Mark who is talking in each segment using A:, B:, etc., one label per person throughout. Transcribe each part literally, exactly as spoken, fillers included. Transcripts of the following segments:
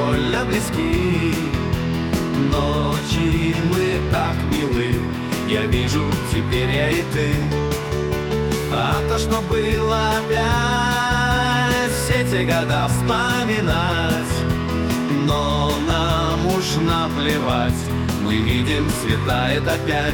A: больно близки. Ночи мы так милы, я вижу теперь я и ты. А то, что было опять, все те года вспоминать. Но нам уж наплевать, мы видим, светает опять.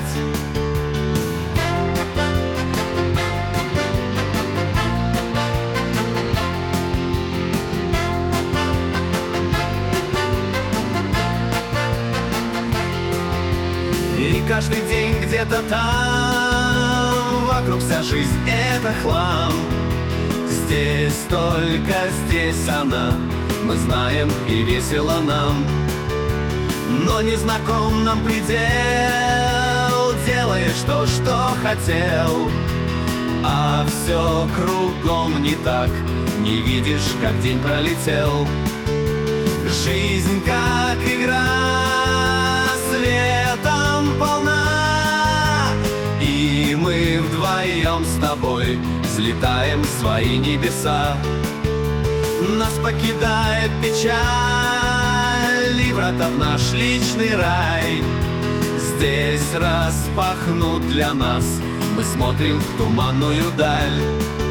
A: И каждый день где-то там вокруг вся жизнь — это хлам. Здесь только здесь она, мы знаем, и весело нам. Но не знаком нам предел, делаешь то, что хотел. А все кругом не так, не видишь, как день пролетел. Жизнь как игра, светом полна, и мы вдвоем с тобой взлетаем в свои небеса. Нас покидает печаль, и врата в наш личный рай здесь распахнут для нас. Мы смотрим в туманную даль.